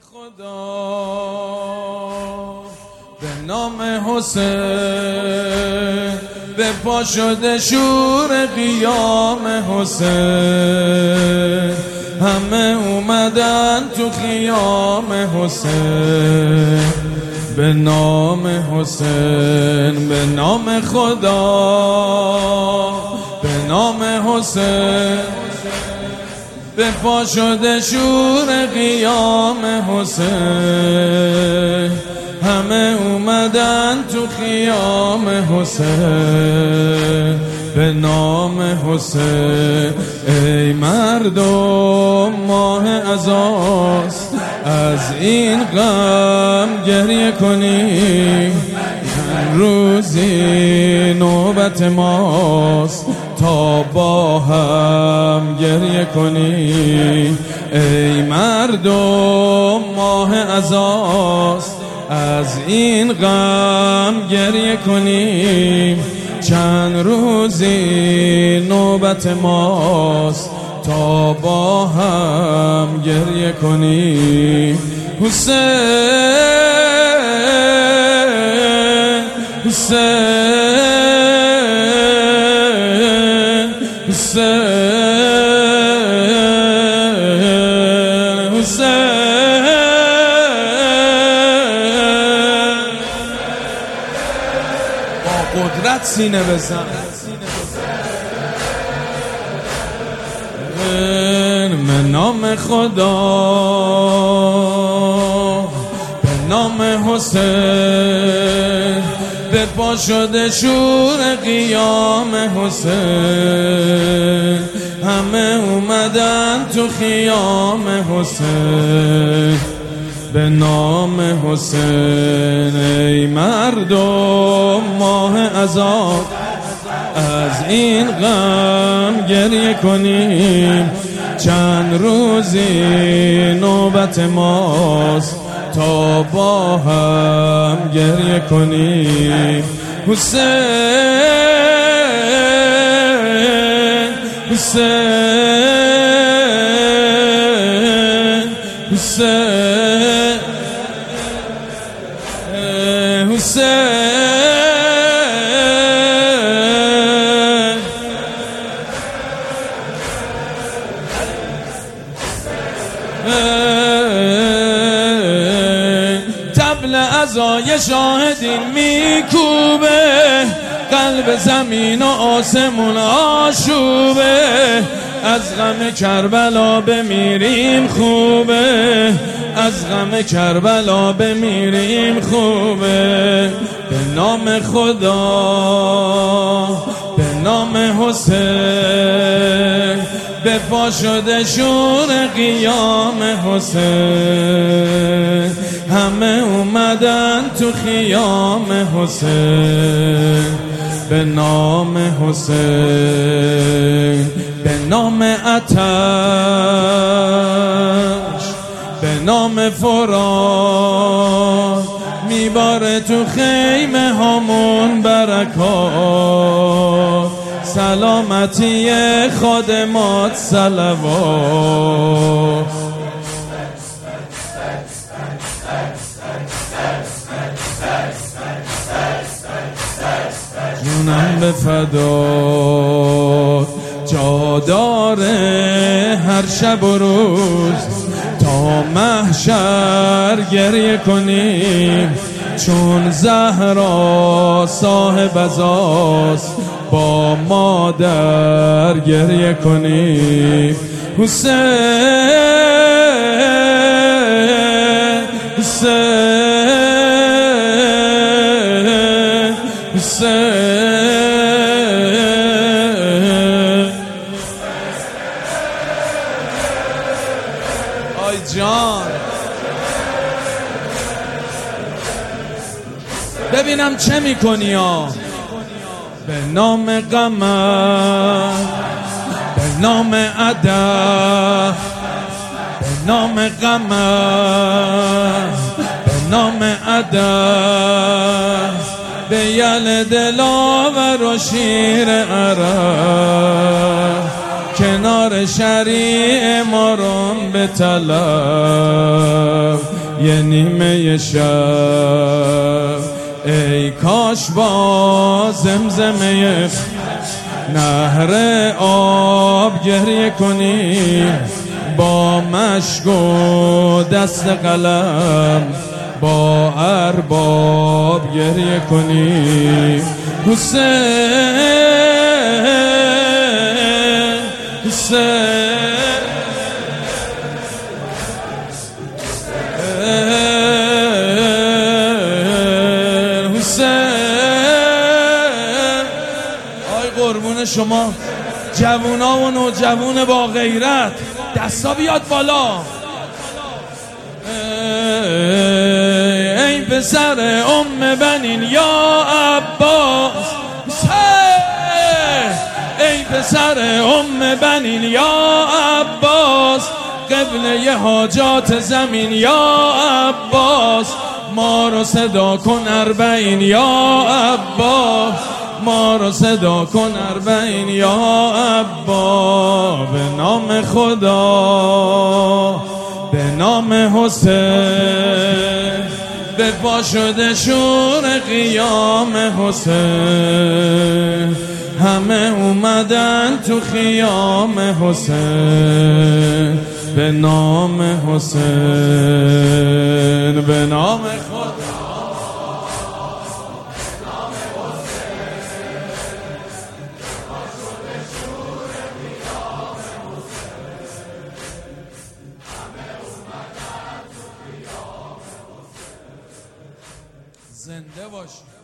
خدا به نام حسین به پا شده شور قیام حسین، همه اومدن تو خیام حسین. به نام حسین، به نام خدا، به نام حسین به پا شده شور قیام حسین، همه اومدن تو خیام حسین. به نام حسین ای مردم ماه عزاست، از این غم گریه کنیم. روزی نوبت ماست تا با هم گریه کنیم. ای مردم ماه عزاست، از این غم گریه کنیم. چند روزی نوبت ماست تا با هم گریه کنیم. حسین حسین حسین حسین با قدرت سینه بزن. به نام خدا، به نام حسین به پا شده شور قیام حسین، همه اومدن تو خیام حسین. به نام حسین ای مردم ماه عزاست، از این غم گریه کنیم. چند روزی نوبت ماست تا با هم گریه کنیم. حسین حسین حسین حسین طبل عزای شاهدین میکوبه، قلب زمین و آسمون آشوبه. از غم کربلا بمیریم خوبه، از غم کربلا بمیریم خوبه. به نام خدا، به نام حسین به پا شده شور قیام حسین، همه اومدن تو خیام حسین. به نام حسین، به نام آتش، به نام فرات میباره تو خیمه همون برکات. سلامتی خادمات صلوات. جونم به فدات، جا داره هر شب و روز تا محشر گریه کنیم. چون زهرا صاحب عزاست با مادر گریه کنیم. حسین حسین حسین آی جان، ببینم چه میکنی ها. به نام قمر، به نام ادب، به نام قمر، به نام ادب، به یل دلاور و شیر عرب. کنار شریع مارون به طلب یه نیمه شب ای کاش با زمزمه نهر آب گریه کنی، با مشک و دست قلم با ارباب گریه کنی. حسین حسین قربون شما جوونا و نوجوون با غیرت، دستا بیاد بالا. ای پسر بنین یا عباس، ای پسر بنین یا عباس، قبله حاجات زمین یا عباس، ما رو صدا کن اربعین یا عباس، ما رو صدا کن اربعین یا عبا. به نام خدا به نام حسین، به پا شده شور قیام حسین، همه اومدن تو خیام حسین. به نام حسین به نام خدا زنده باشی.